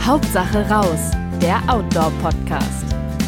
Hauptsache raus, der Outdoor-Podcast.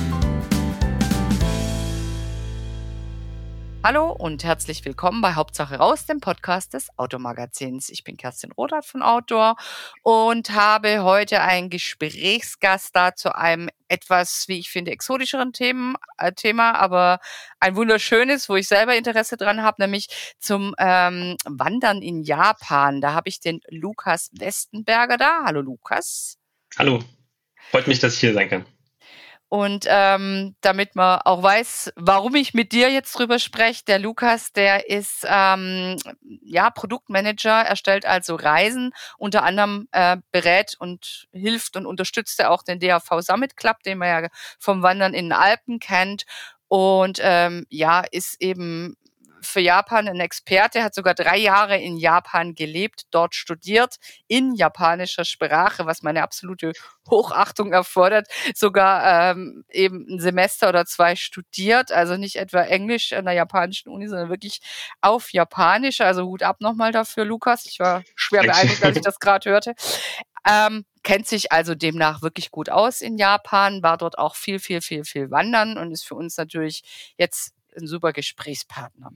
Hallo und herzlich willkommen bei Hauptsache raus, dem Podcast des Outdoor-Magazins. Ich bin Kerstin Rothart von Outdoor und habe heute einen Gesprächsgast da zu einem etwas, wie ich finde, exotischeren Thema, aber ein wunderschönes, wo ich selber Interesse dran habe, nämlich zum Wandern in Japan. Da habe ich den Lukas Westenberger da. Hallo Lukas. Hallo, freut mich, dass ich hier sein kann. Und damit man auch weiß, warum ich mit dir jetzt drüber spreche, der Lukas, der ist Produktmanager, erstellt also Reisen, unter anderem berät und hilft und unterstützt er auch den DAV Summit Club, den man ja vom Wandern in den Alpen kennt und ist eben für Japan ein Experte, hat sogar 3 Jahre in Japan gelebt, dort studiert, in japanischer Sprache, was meine absolute Hochachtung erfordert, sogar eben ein Semester oder 2 studiert, also nicht etwa Englisch an der japanischen Uni, sondern wirklich auf Japanisch, also Hut ab nochmal dafür, Lukas, ich war schwer beeindruckt, als ich das gerade hörte. Kennt sich also demnach wirklich gut aus in Japan, war dort auch viel wandern und ist für uns natürlich jetzt ein super Gesprächspartner.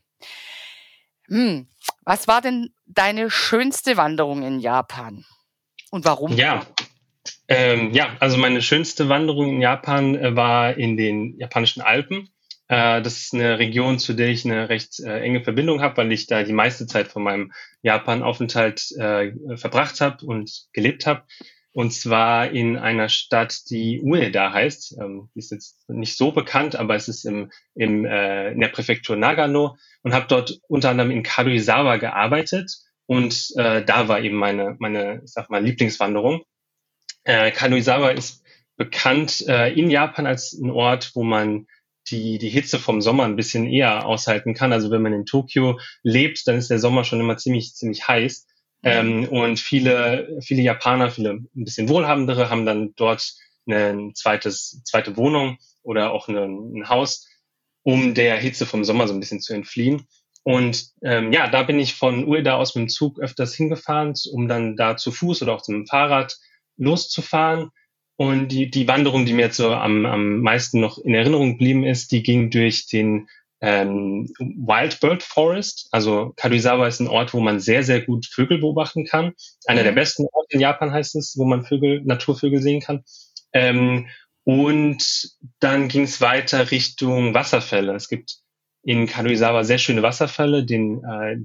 Was war denn deine schönste Wanderung in Japan und warum? Also meine schönste Wanderung in Japan war in den japanischen Alpen. Das ist eine Region, zu der ich eine recht enge Verbindung habe, weil ich da die meiste Zeit von meinem Japan-Aufenthalt verbracht habe und gelebt habe. Und zwar in einer Stadt, die Ueda heißt. Die ist jetzt nicht so bekannt, aber es ist in der Präfektur Nagano und habe dort unter anderem in Karuizawa gearbeitet. Und da war eben meine Lieblingswanderung. Karuizawa ist bekannt in Japan als ein Ort, wo man die Hitze vom Sommer ein bisschen eher aushalten kann. Also wenn man in Tokio lebt, dann ist der Sommer schon immer ziemlich heiß. Und viele Japaner, viele ein bisschen wohlhabendere, haben dann dort eine zweite Wohnung oder auch ein Haus, um der Hitze vom Sommer so ein bisschen zu entfliehen. Und da bin ich von Ueda aus mit dem Zug öfters hingefahren, um dann da zu Fuß oder auch mit dem Fahrrad loszufahren. Und die Wanderung, die mir jetzt so am meisten noch in Erinnerung geblieben ist, die ging durch den Wild Bird Forest. Also Karuizawa ist ein Ort, wo man sehr gut Vögel beobachten kann. Einer der besten Orte in Japan heißt es, wo man Naturvögel sehen kann. Und dann ging es weiter Richtung Wasserfälle. Es gibt in Karuizawa sehr schöne Wasserfälle, den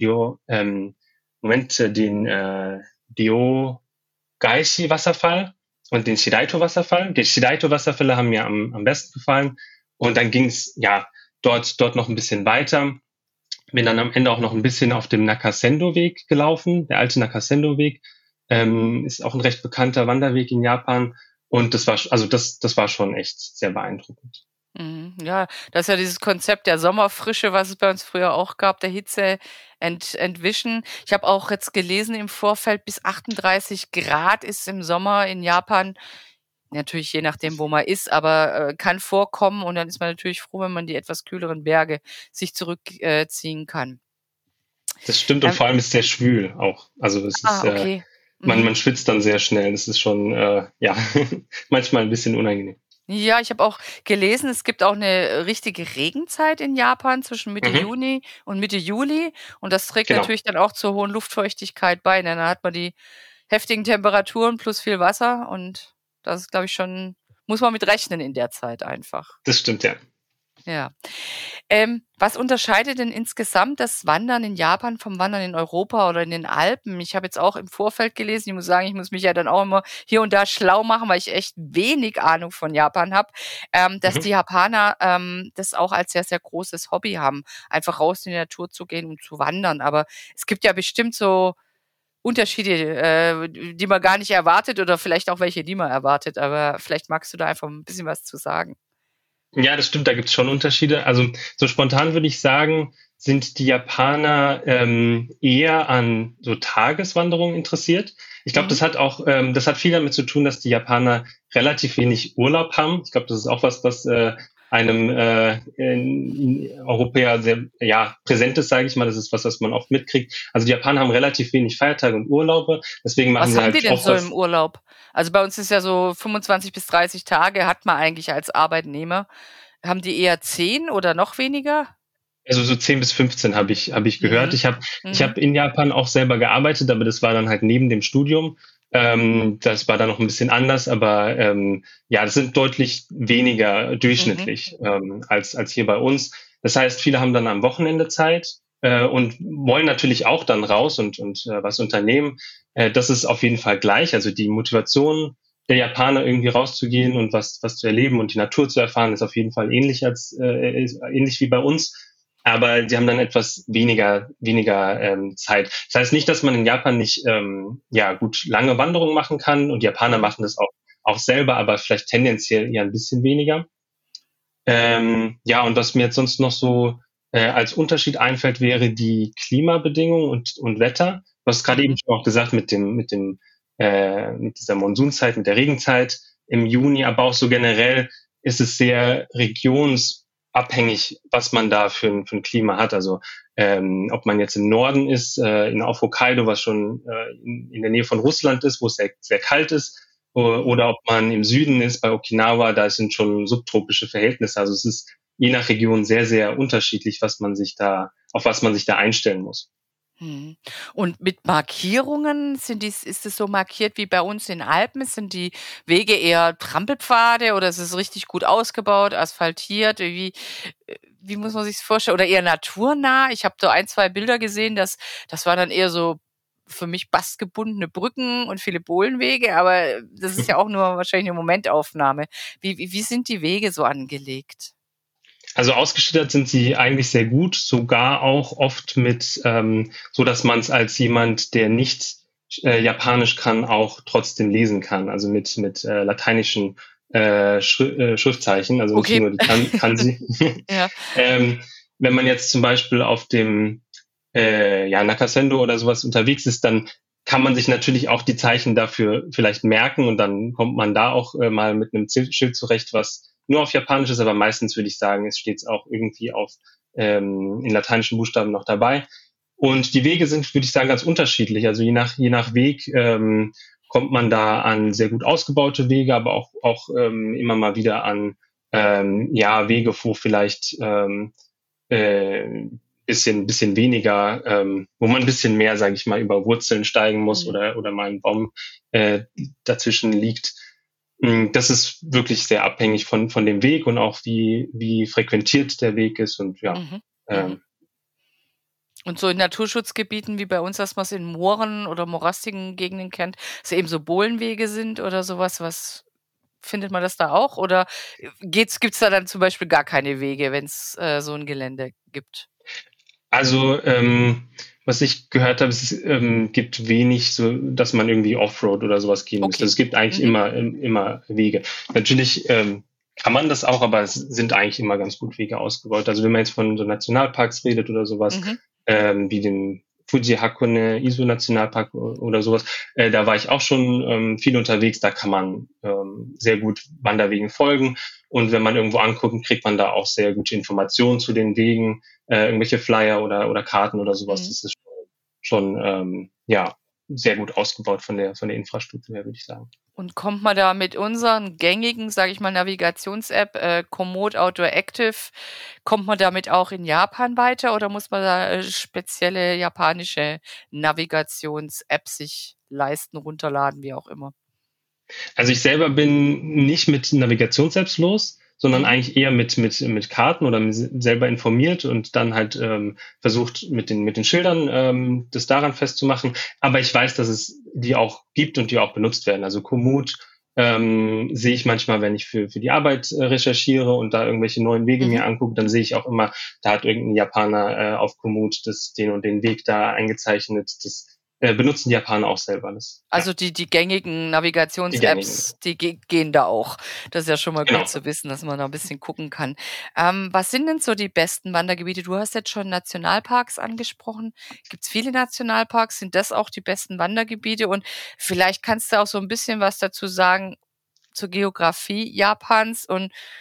Diogaishi-Wasserfall und den Shiraito-Wasserfall. Die Shiraito-Wasserfälle haben mir am besten gefallen. Und dann ging es dort noch ein bisschen weiter. Bin dann am Ende auch noch ein bisschen auf dem Nakasendo-Weg gelaufen. Der alte Nakasendo-Weg ist auch ein recht bekannter Wanderweg in Japan. Und das war schon echt sehr beeindruckend. Ja, das ist ja dieses Konzept der Sommerfrische, was es bei uns früher auch gab, der Hitze entwischen. Ich habe auch jetzt gelesen im Vorfeld, bis 38 Grad ist im Sommer in Japan. Natürlich je nachdem, wo man ist, aber kann vorkommen und dann ist man natürlich froh, wenn man die etwas kühleren Berge sich zurückziehen kann. Das stimmt und vor allem ist es sehr schwül auch. Also es ist, okay. Man schwitzt dann sehr schnell. Das ist schon manchmal ein bisschen unangenehm. Ja, ich habe auch gelesen, es gibt auch eine richtige Regenzeit in Japan zwischen Mitte Juni und Mitte Juli und das trägt natürlich dann auch zur hohen Luftfeuchtigkeit bei. Dann hat man die heftigen Temperaturen plus viel Wasser und das ist, glaube ich, schon, muss man mit rechnen in der Zeit einfach. Das stimmt, ja. Ja. Was unterscheidet denn insgesamt das Wandern in Japan vom Wandern in Europa oder in den Alpen? Ich habe jetzt auch im Vorfeld gelesen, ich muss sagen, ich muss mich ja dann auch immer hier und da schlau machen, weil ich echt wenig Ahnung von Japan habe, dass die Japaner das auch als sehr großes Hobby haben, einfach raus in die Natur zu gehen und zu wandern. Aber es gibt ja bestimmt so Unterschiede, die man gar nicht erwartet oder vielleicht auch welche, die man erwartet. Aber vielleicht magst du da einfach ein bisschen was zu sagen. Ja, das stimmt, da gibt es schon Unterschiede. Also so spontan würde ich sagen, sind die Japaner eher an so Tageswanderungen interessiert. Ich glaube, das hat viel damit zu tun, dass die Japaner relativ wenig Urlaub haben. Ich glaube, das ist auch was einem Europäer sehr präsent ist, sage ich mal. Das ist was man oft mitkriegt. Also die Japaner haben relativ wenig Feiertage und Urlaube, deswegen machen Was sie haben halt die denn oft so im Urlaub? Also bei uns ist ja so 25 bis 30 Tage hat man eigentlich als Arbeitnehmer. Haben die eher 10 oder noch weniger? Also so 10 bis 15 habe ich gehört. Mhm. Ich hab in Japan auch selber gearbeitet, aber das war dann halt neben dem Studium. Das war dann noch ein bisschen anders, aber das sind deutlich weniger Mhm. durchschnittlich als hier bei uns. Das heißt, viele haben dann am Wochenende Zeit und wollen natürlich auch dann raus und was unternehmen. Das ist auf jeden Fall gleich. Also die Motivation der Japaner irgendwie rauszugehen und was zu erleben und die Natur zu erfahren, ist auf jeden Fall ist ähnlich wie bei uns. Aber sie haben dann etwas weniger Zeit. Das heißt nicht, dass man in Japan nicht gut lange Wanderungen machen kann und die Japaner Mhm. machen das auch selber, aber vielleicht tendenziell eher ein bisschen weniger. Und was mir jetzt sonst noch so als Unterschied einfällt, wäre die Klimabedingungen und Wetter. Du hast gerade eben Mhm. schon auch gesagt mit dieser Monsunzeit, mit der Regenzeit im Juni, aber auch so generell ist es sehr regionsabhängig, was man da für ein Klima hat. Also ob man jetzt im Norden ist, auf Hokkaido, was schon in der Nähe von Russland ist, wo es sehr, sehr kalt ist, oder ob man im Süden ist, bei Okinawa, da sind schon subtropische Verhältnisse. Also es ist je nach Region sehr, sehr unterschiedlich, auf was man sich da einstellen muss. Mhm. Und mit Markierungen ist es so markiert wie bei uns in Alpen? Sind die Wege eher Trampelpfade oder ist es richtig gut ausgebaut, asphaltiert? Wie muss man sich's vorstellen? Oder eher naturnah? Ich habe so ein, 2 Bilder gesehen, das war dann eher so für mich bastgebundene Brücken und viele Bohlenwege, aber das ist ja auch nur wahrscheinlich 'ne Momentaufnahme. Wie sind die Wege so angelegt? Also ausgestattet sind sie eigentlich sehr gut, sogar auch oft so dass man es als jemand, der nicht Japanisch kann, auch trotzdem lesen kann. Also mit lateinischen Schriftzeichen, also nicht Okay. nur die Kanji. Ja. ähm, Wenn man jetzt zum Beispiel auf dem Nakasendo oder sowas unterwegs ist, dann kann man sich natürlich auch die Zeichen dafür vielleicht merken und dann kommt man da auch mal mit einem Schild zurecht, was nur auf Japanisch ist, aber meistens würde ich sagen, es steht auch irgendwie in lateinischen Buchstaben noch dabei. Und die Wege sind, würde ich sagen, ganz unterschiedlich. Also je nach Weg kommt man da an sehr gut ausgebaute Wege, aber auch immer mal wieder an Wege, wo vielleicht äh, bisschen weniger, wo man ein bisschen mehr, sage ich mal, über Wurzeln steigen muss Mhm. oder mal ein Baum dazwischen liegt. Das ist wirklich sehr abhängig von dem Weg und auch wie frequentiert der Weg ist und ja. Mhm. Mhm. Ähm, Und so in Naturschutzgebieten wie bei uns, dass man's in Mooren oder morastigen Gegenden kennt, dass eben so Bohlenwege sind oder so was findet man das da auch? Oder gibt's da dann zum Beispiel gar keine Wege, wenn's, so 'n Gelände gibt? also, was ich gehört habe, es gibt wenig so, dass man irgendwie Offroad oder sowas gehen müsste. Okay. Es gibt eigentlich Mhm. immer Wege. Natürlich kann man das auch, aber es sind eigentlich immer ganz gut Wege ausgebaut. Also wenn man jetzt von so Nationalparks redet oder sowas, Mhm. wie dem Fuji Hakone Izu Nationalpark oder sowas, da war ich auch schon viel unterwegs. Da kann man sehr gut Wanderwegen folgen. Und wenn man irgendwo anguckt, kriegt man da auch sehr gute Informationen zu den Wegen, irgendwelche Flyer oder Karten oder sowas. Mhm. Das ist schon sehr gut ausgebaut von der Infrastruktur her, würde ich sagen. Und kommt man da mit unseren gängigen, sage ich mal, Navigations-App, Komoot Outdoor Active kommt man damit auch in Japan weiter oder muss man da, spezielle japanische Navigations-Apps sich leisten, runterladen, wie auch immer? Also ich selber bin nicht mit Navigations-Apps los, sondern Mhm. eigentlich eher mit Karten oder selber informiert und dann halt versucht mit den Schildern das daran festzumachen. Aber ich weiß, dass es die auch gibt und die auch benutzt werden. Also Komoot sehe ich manchmal, wenn ich für die Arbeit recherchiere und da irgendwelche neuen Wege Mhm. mir angucke, dann sehe ich auch immer, da hat irgendein Japaner auf Komoot den und den Weg da eingezeichnet. Das benutzen die Japaner auch selber. Ja, Also die gängigen die gängigen. Navigations-Apps, die gehen da auch. Das ist ja schon mal gut Genau. zu wissen, dass man da 'n bisschen gucken kann. Was sind denn so die besten Wandergebiete? Du hast jetzt schon Nationalparks angesprochen. Gibt's viele Nationalparks? Sind das auch die besten Wandergebiete? Und vielleicht kannst du auch so 'n bisschen was dazu sagen zur Geografie Japans und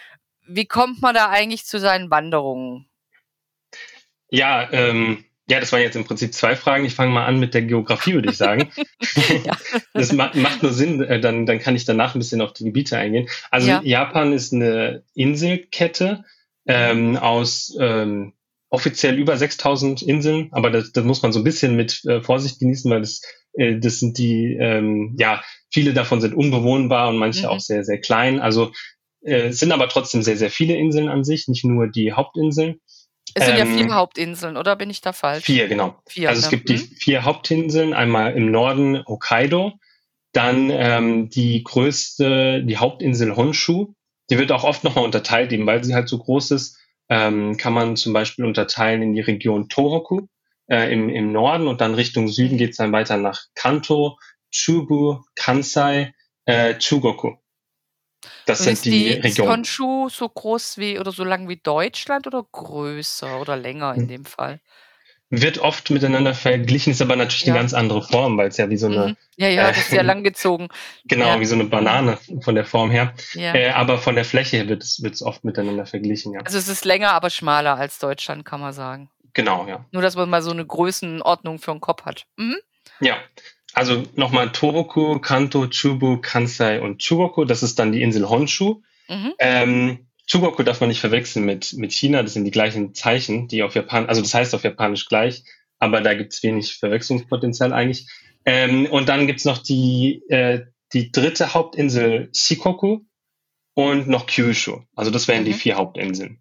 wie kommt man da eigentlich zu seinen Wanderungen? Ja, das waren jetzt im Prinzip 2 Fragen. Ich fange mal an mit der Geografie, würde ich sagen. Ja. Das macht nur Sinn, dann kann ich danach ein bisschen auf die Gebiete eingehen. Also Ja. Japan ist eine Inselkette aus offiziell über 6000 Inseln, aber das muss man so ein bisschen mit Vorsicht genießen, weil das sind die, viele davon sind unbewohnbar und manche auch sehr, sehr klein. Also es sind aber trotzdem sehr, sehr viele Inseln an sich, nicht nur die Hauptinseln. Es sind ja 4 Hauptinseln, oder bin ich da falsch? 4, genau. 4, also es gibt die 4 Hauptinseln, einmal im Norden Hokkaido, dann die Hauptinsel Honshu. Die wird auch oft nochmal unterteilt, eben weil sie halt so groß ist. Kann man zum Beispiel unterteilen in die Region Tohoku im Norden und dann Richtung Süden geht es dann weiter nach Kanto, Chubu, Kansai, Chugoku. Das sind die Regionen. Ist Honshu so groß oder so lang wie Deutschland oder größer oder länger in dem Fall? Wird oft miteinander verglichen, ist aber natürlich eine ganz andere Form, weil es ja wie so eine... das ist ja langgezogen. Genau, wie so eine Banane von der Form her. Ja. Aber von der Fläche her wird es oft miteinander verglichen, ja. Also es ist länger, aber schmaler als Deutschland, kann man sagen. Genau, ja. Nur, dass man mal so eine Größenordnung für den Kopf hat. Ja, also nochmal Tohoku, Kanto, Chubu, Kansai und Chugoku. Das ist dann die Insel Honshu. Chugoku darf man nicht verwechseln mit China. Das sind die gleichen Zeichen, die auf Japan, also das heißt auf Japanisch gleich, aber da gibt's wenig Verwechslungspotenzial eigentlich. Und dann gibt's noch die 3. Hauptinsel Shikoku und noch Kyushu. Also das wären die 4 Hauptinseln.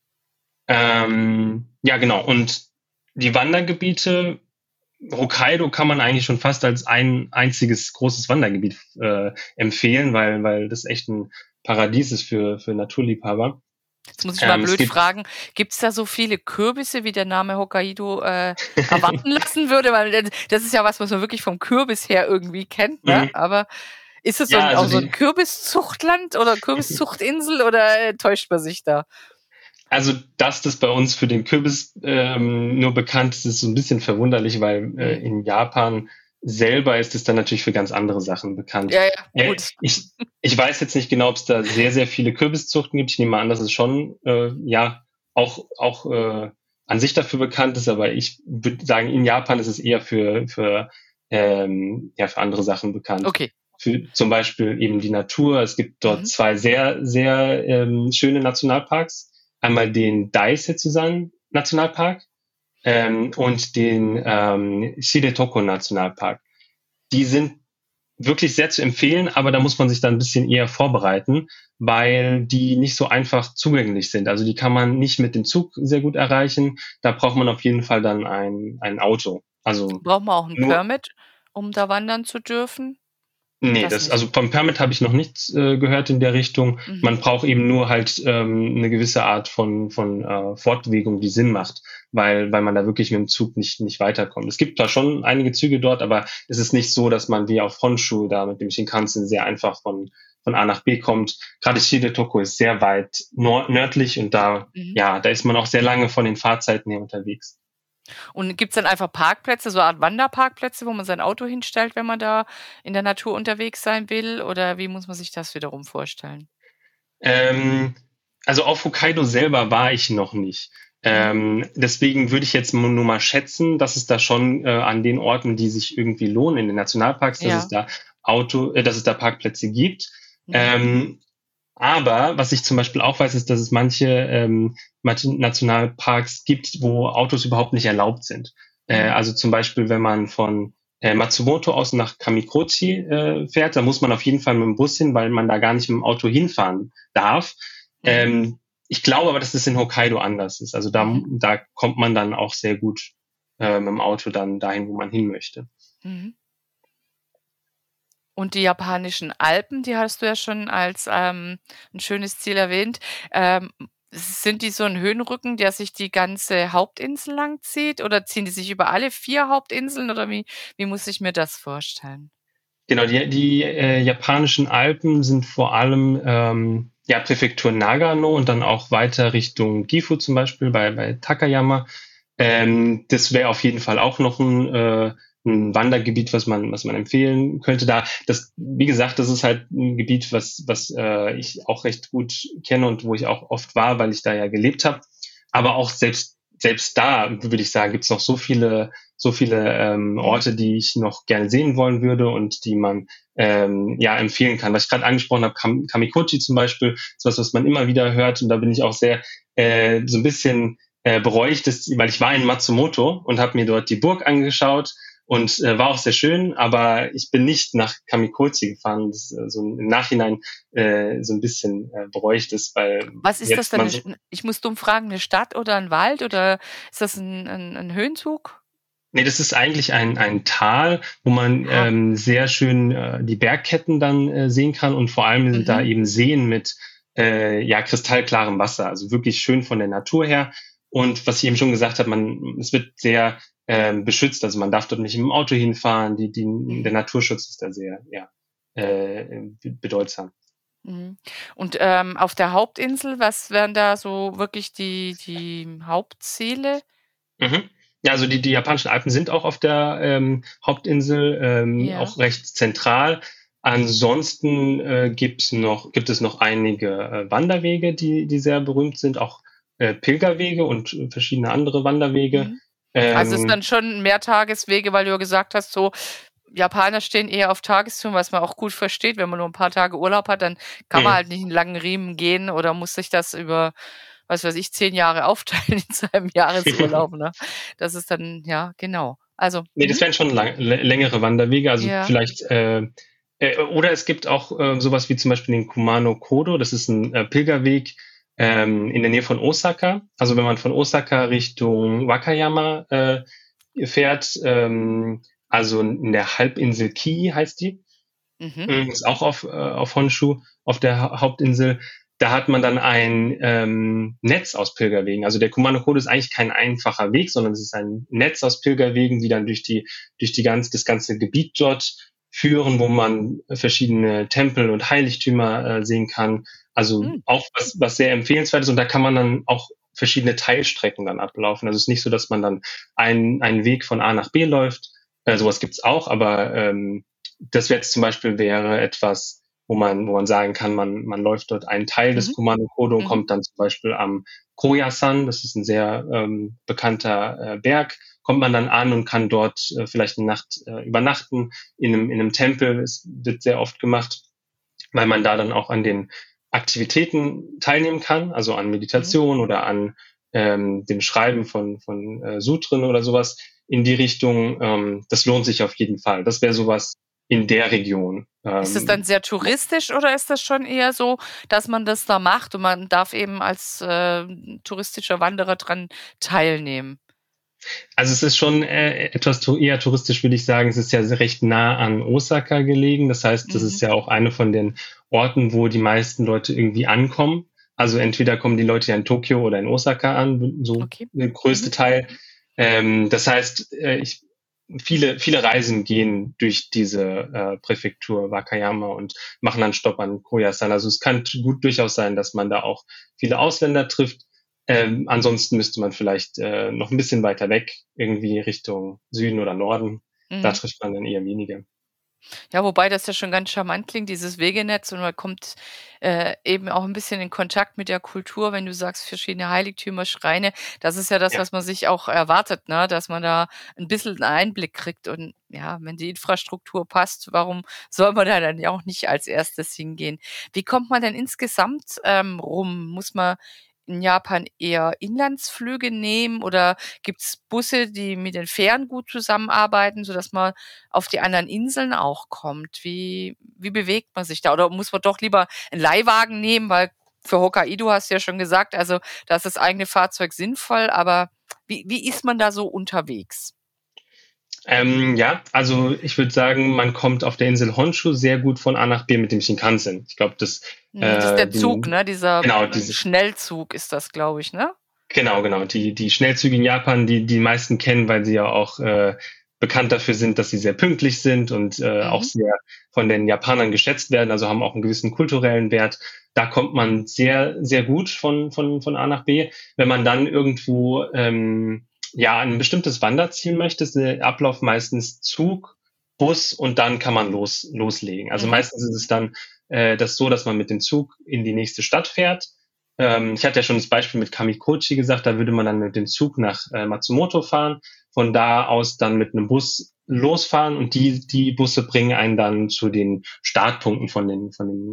Ja, genau. Und die Wandergebiete, Hokkaido kann man eigentlich schon fast als ein einziges großes Wandergebiet empfehlen, weil das echt ein Paradies ist für Naturliebhaber. Jetzt muss ich mal blöd fragen, gibt es da so viele Kürbisse, wie der Name Hokkaido erwarten lassen würde? Weil das ist ja was man wirklich vom Kürbis her irgendwie kennt, ne? Aber ist es auch so ein Kürbiszuchtland oder Kürbiszuchtinsel oder täuscht man sich da? Also, dass das bei uns für den Kürbis nur bekannt ist, ist so ein bisschen verwunderlich, weil in Japan selber ist es dann natürlich für ganz andere Sachen bekannt. Ja, gut. Ich weiß jetzt nicht genau, ob es da sehr, sehr viele Kürbiszuchten gibt. Ich nehme an, dass es schon auch an sich dafür bekannt ist, aber ich würde sagen, in Japan ist es eher für andere Sachen bekannt. Okay. Für zum Beispiel eben die Natur. Es gibt dort 2 sehr, sehr schöne Nationalparks. Einmal den Daisetsuzan Nationalpark und den Shiretoko Nationalpark. Die sind wirklich sehr zu empfehlen, aber da muss man sich dann ein bisschen eher vorbereiten, weil die nicht so einfach zugänglich sind. Also die kann man nicht mit dem Zug sehr gut erreichen. Da braucht man auf jeden Fall dann ein Auto. Also braucht man auch ein Permit, um da wandern zu dürfen? Nee, also vom Permit habe ich noch nichts gehört in der Richtung. Man braucht eben nur halt eine gewisse Art von Fortbewegung, die Sinn macht, weil man da wirklich mit dem Zug nicht weiterkommt. Es gibt da schon einige Züge dort, aber es ist nicht so, dass man wie auf Honshu da mit dem Shinkansen sehr einfach von A nach B kommt. Gerade Shiretoko ist sehr weit nördlich und da ist man auch sehr lange von den Fahrzeiten her unterwegs. Und gibt es dann einfach Parkplätze, so eine Art Wanderparkplätze, wo man sein Auto hinstellt, wenn man da in der Natur unterwegs sein will? Oder wie muss man sich das wiederum vorstellen? Also auf Hokkaido selber war ich noch nicht. Deswegen würde ich jetzt nur mal schätzen, dass es da schon an den Orten, die sich irgendwie lohnen, in den Nationalparks, dass es da Parkplätze gibt. Aber was ich zum Beispiel auch weiß, ist, dass es manche Nationalparks gibt, wo Autos überhaupt nicht erlaubt sind. Also zum Beispiel, wenn man von Matsumoto aus nach Kamikochi fährt, da muss man auf jeden Fall mit dem Bus hin, weil man da gar nicht mit dem Auto hinfahren darf. Ich glaube aber, dass das in Hokkaido anders ist. Also da kommt man dann auch sehr gut mit dem Auto dann dahin, wo man hin möchte. Und die japanischen Alpen, die hast du ja schon als ein schönes Ziel erwähnt. Sind die so ein Höhenrücken, der sich die ganze Hauptinsel lang zieht? Oder ziehen die sich über alle 4 Hauptinseln? Oder wie muss ich mir das vorstellen? Genau, die japanischen Alpen sind vor allem Präfektur Nagano und dann auch weiter Richtung Gifu zum Beispiel bei Takayama. Das wäre auf jeden Fall auch noch ein ein Wandergebiet, was man empfehlen könnte. Wie gesagt, das ist halt ein Gebiet, was ich auch recht gut kenne und wo ich auch oft war, weil ich da ja gelebt habe. Aber auch selbst da, würde ich sagen, gibt es noch so viele Orte, die ich noch gerne sehen wollen würde und die man empfehlen kann. Was ich gerade angesprochen habe, Kamikochi zum Beispiel, ist was man immer wieder hört, und da bin ich auch sehr so ein bisschen bereue ich das, weil ich war in Matsumoto und habe mir dort die Burg angeschaut und war auch sehr schön, aber ich bin nicht nach Kamikochi gefahren. Das so im Nachhinein so ein bisschen bereue ich das, weil Was ist das denn? Ich muss dumm fragen, eine Stadt oder ein Wald oder ist das ein Höhenzug? Nee, das ist eigentlich ein Tal, wo man sehr schön die Bergketten dann sehen kann, und vor allem sind da eben Seen mit kristallklarem Wasser, also wirklich schön von der Natur her. Und was ich eben schon gesagt habe, es wird sehr beschützt, also man darf dort nicht mit dem Auto hinfahren. Der Naturschutz ist da sehr bedeutsam. Und auf der Hauptinsel, was wären da so wirklich die Hauptziele? Ja, also die japanischen Alpen sind auch auf der Hauptinsel auch recht zentral. Ansonsten gibt es noch einige Wanderwege, die sehr berühmt sind, auch Pilgerwege und verschiedene andere Wanderwege. Also es ist dann schon Mehrtageswege, weil du ja gesagt hast, so Japaner stehen eher auf Tagestouren, was man auch gut versteht. Wenn man nur ein paar Tage Urlaub hat, dann kann man halt nicht einen langen Riemen gehen oder muss sich das über, 10 Jahre aufteilen in seinem Jahresurlaub. Ne? Das ist dann, ja, genau. Also, nee, das wären schon längere Wanderwege, also vielleicht oder es gibt auch sowas wie zum Beispiel den Kumano Kodo, das ist ein Pilgerweg in der Nähe von Osaka. Also wenn man von Osaka Richtung Wakayama fährt, also in der Halbinsel Kii heißt die, ist auch auf Honshu, auf der Hauptinsel. Da hat man dann ein Netz aus Pilgerwegen. Also der Kumano Kodo ist eigentlich kein einfacher Weg, sondern es ist ein Netz aus Pilgerwegen, die dann durch das ganze Gebiet dort führen, wo man verschiedene Tempel und Heiligtümer sehen kann. Also auch was sehr empfehlenswert ist, und da kann man dann auch verschiedene Teilstrecken dann ablaufen. Also es ist nicht so, dass man dann einen Weg von A nach B läuft. Sowas gibt's auch, aber das jetzt zum Beispiel wäre etwas, wo man sagen kann, man läuft dort einen Teil des Kumano Kodo und kommt dann zum Beispiel am Koyasan, das ist ein sehr bekannter Berg, kommt man dann an und kann dort vielleicht eine Nacht übernachten in einem Tempel. Es wird sehr oft gemacht, weil man da dann auch an den Aktivitäten teilnehmen kann, also an Meditation oder an dem Schreiben von Sutren oder sowas in die Richtung. Das lohnt sich auf jeden Fall. Das wäre sowas in der Region. Ist das dann sehr touristisch oder ist das schon eher so, dass man das da macht und man darf eben als touristischer Wanderer dran teilnehmen? Also es ist schon etwas eher touristisch, würde ich sagen. Es ist ja recht nah an Osaka gelegen. Das heißt, das ist ja auch eine von den Orten, wo die meisten Leute irgendwie ankommen. Also entweder kommen die Leute ja in Tokio oder in Osaka an, so der größte Teil. Das heißt, viele Reisen gehen durch diese Präfektur Wakayama und machen dann Stopp an Koyasan. Also es kann gut durchaus sein, dass man da auch viele Ausländer trifft. Ansonsten müsste man vielleicht noch ein bisschen weiter weg, irgendwie Richtung Süden oder Norden. Da trifft man dann eher weniger. Ja, wobei das ja schon ganz charmant klingt, dieses Wegenetz, und man kommt eben auch ein bisschen in Kontakt mit der Kultur, wenn du sagst, verschiedene Heiligtümer, Schreine. Das ist ja das, was man sich auch erwartet, ne? Dass man da ein bisschen einen Einblick kriegt. Und ja, wenn die Infrastruktur passt, warum soll man da dann ja auch nicht als erstes hingehen? Wie kommt man denn insgesamt rum? Muss man in Japan eher Inlandsflüge nehmen oder gibt's Busse, die mit den Fähren gut zusammenarbeiten, sodass man auf die anderen Inseln auch kommt? Wie bewegt man sich da? Oder muss man doch lieber einen Leihwagen nehmen, weil für Hokkaido hast du ja schon gesagt, also da ist das eigene Fahrzeug sinnvoll, aber wie ist man da so unterwegs? Also ich würde sagen, man kommt auf der Insel Honshu sehr gut von A nach B mit dem Shinkansen. Ich glaube, das ist der Zug, ne? Dieser Schnellzug ist das, glaube ich, ne? Genau. Die Schnellzüge in Japan, die meisten kennen, weil sie ja auch bekannt dafür sind, dass sie sehr pünktlich sind und auch sehr von den Japanern geschätzt werden, also haben auch einen gewissen kulturellen Wert. Da kommt man sehr, sehr gut von A nach B. Wenn man dann irgendwo an ein bestimmtes Wanderziel möchte, ist der Ablauf meistens Zug, Bus und dann kann man loslegen. Also Mhm. meistens ist es dann das so, dass man mit dem Zug in die nächste Stadt fährt. Ich hatte ja schon das Beispiel mit Kamikochi gesagt, da würde man dann mit dem Zug nach Matsumoto fahren, von da aus dann mit einem Bus losfahren und die Busse bringen einen dann zu den Startpunkten von den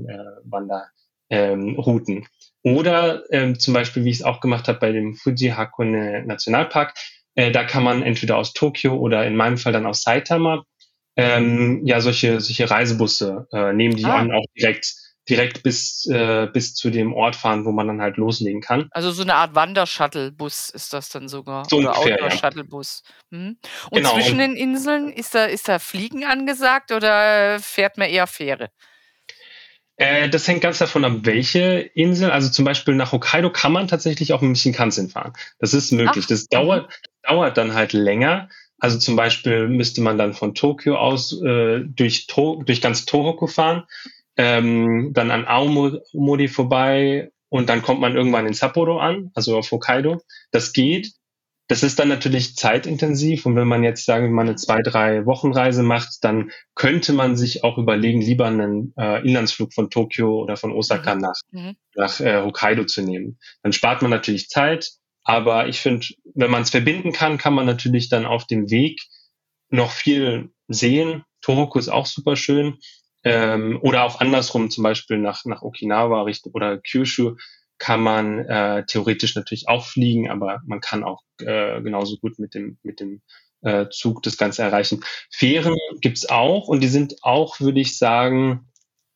Wanderrouten. Oder zum Beispiel, wie ich es auch gemacht habe bei dem Fuji Hakone Nationalpark, da kann man entweder aus Tokio oder in meinem Fall dann aus Saitama solche Reisebusse nehmen, die Ah, einen auch direkt bis zu dem Ort fahren, wo man dann halt loslegen kann. also so eine Art Wandershuttle-Bus ist das dann sogar So oder ungefähr, ja. Outdoor-Shuttle-Bus. Mhm. Und Genau. zwischen Und den Inseln ist da Fliegen angesagt oder fährt man eher Fähre? das hängt ganz davon ab, welche Insel. Also zum Beispiel nach Hokkaido kann man tatsächlich auch mit dem Shinkansen fahren. Das ist möglich. Ach, Das mhm. dauert dann halt länger. Also zum Beispiel müsste man dann von Tokio aus durch ganz Tohoku fahren, dann an Aomori vorbei und dann kommt man irgendwann in Sapporo an, also auf Hokkaido. Das geht. Das ist dann natürlich zeitintensiv und wenn man jetzt, sagen wir mal, eine 2-3 Wochen Reise macht, dann könnte man sich auch überlegen, lieber einen Inlandsflug von Tokio oder von Osaka Mhm. nach, Mhm. nach Hokkaido zu nehmen. Dann spart man natürlich Zeit, aber ich finde, wenn man es verbinden kann, kann man natürlich dann auf dem Weg noch viel sehen. Tohoku ist auch super schön. Oder auch andersrum, zum Beispiel nach Okinawa oder Kyushu kann man theoretisch natürlich auch fliegen, aber man kann auch genauso gut mit dem Zug das Ganze erreichen. Fähren gibt's auch und die sind auch, würde ich sagen,